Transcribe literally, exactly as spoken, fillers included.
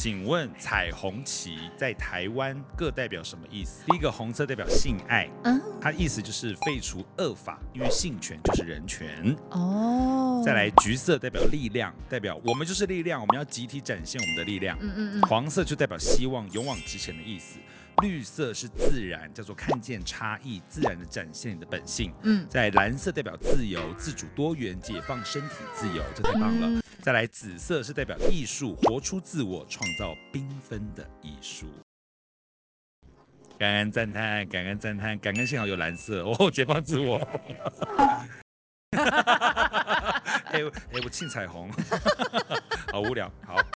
请问彩虹旗在台湾各代表什么意思？第一个红色代表性爱， 嗯， 它意思就是废除恶法，因为性权就是人权。 哦， 再来，橘色代表力量，代表我们就是力量，我们要集体展现我们的力量。 嗯嗯嗯， 黄色就代表希望，勇往直前的意思。绿色是自然，叫做看见差异，自然的展现你的本性。 嗯， 在蓝色代表自由、自主、多元，解放身体自由，这太棒了。 嗯再来，紫色是代表艺术，活出自我，创造缤纷的艺术。感恩赞叹，感恩赞叹，感恩幸好有蓝色哦，解放自我。哎、欸、哎、欸，我庆彩虹，好无聊，好。